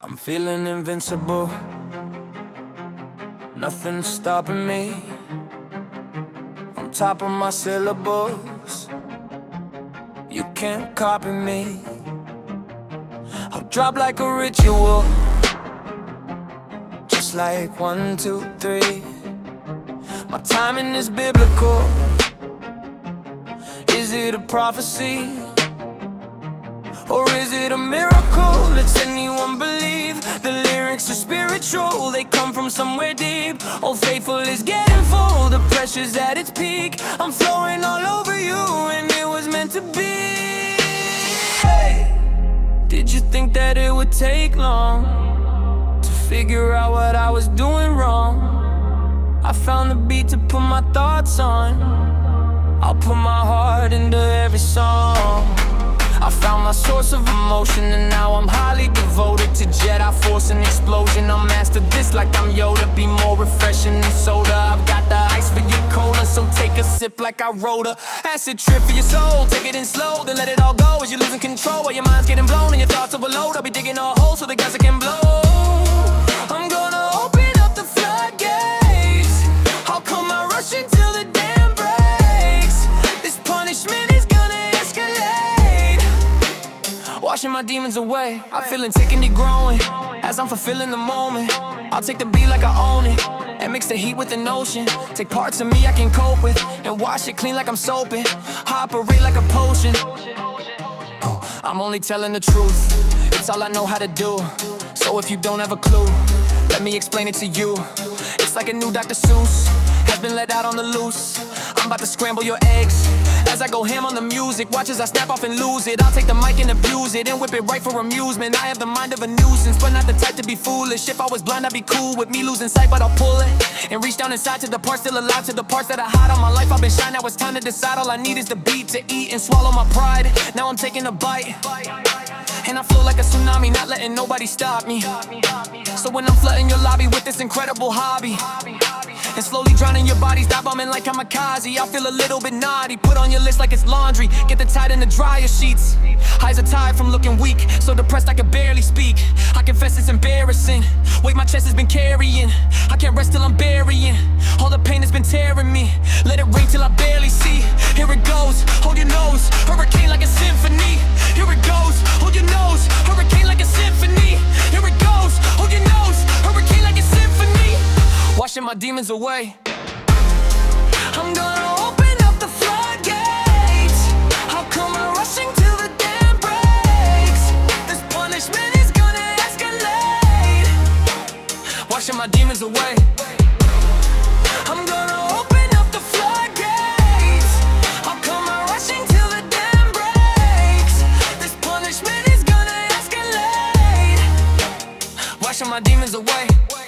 I'm feeling invincible, nothing's stopping me. On top of my syllables, you can't copy me. I'll drop like a ritual, just like 1, 2, 3. My timing is biblical. Is it a prophecy? Or is it a miracle? Lets anyone believe. The lyrics are spiritual, they come from somewhere deep. Oh, faithful is getting full, the pressure's at its peak. I'm flowing all over you, and it was meant to be. Hey, did you think that it would take long to figure out what I was doing wrong? I found the beat to put my thoughts on. I'll put my heart into every song. I found my source of emotion, and now I'm highly devoted to Jedi Force and explosion. I'll master this like I'm Yoda, be more refreshing than soda. I've got the ice for your cola, so take a sip like I wrote a acid trip for your soul. Take it in slow, then let it all go as you're losing control. While your mind's getting blown and your thoughts overload, I'll be digging a hole so the gas can blow. I'm gonna open up the floodgates. How come I rush until the dam breaks? This punishment is gonna escalate. Washing my demons away, I feel antiquity growing as I'm fulfilling the moment. I'll take the beat like I own it and mix the heat with the ocean. Take parts of me I can cope with and wash it clean like I'm soaping. I operate like a potion. I'm only telling the truth, it's all I know how to do. So if you don't have a clue, let me explain it to you. It's like a new Dr. Seuss has been let out on the loose. I'm about to scramble your eggs as I go ham on the music. Watch as I snap off and lose it. I'll take the mic and abuse it and whip it right for amusement. I have the mind of a nuisance, but not the type to be foolish. If I was blind, I'd be cool with me losing sight, but I'll pull it and reach down inside to the parts still alive, to the parts that I hide. All my life I've been shy, now it's time to decide. All I need is the beat to eat and swallow my pride. Now I'm taking a bite, and I flow like a tsunami, not letting nobody stop me. So when I'm flooding your lobby with this incredible hobby, and slowly drowning your bodies, dive bombing like kamikaze, I feel a little bit naughty. Put on your list like it's laundry, get the tide in the dryer sheets. Eyes are tired from looking weak, so depressed I can barely speak. I confess it's embarrassing, weight my chest has been carrying. I can't rest till I'm burying all the pain that's been tearing me. Let it rain till I barely see. Here it goes, hold your nose, hurricane like a symphony. Here it goes, hold your nose, hurricane like a symphony. Here it goes, hold your nose, hurricane like a symphony. Washing my demons away, I'm gonna open up the floodgates. How come I'm rushing till the dam breaks? This punishment is gonna escalate. Washing my demons away, I'm gonna open up the floodgates. How come I'm rushing till the dam breaks? This punishment is gonna escalate. Washing my demons away.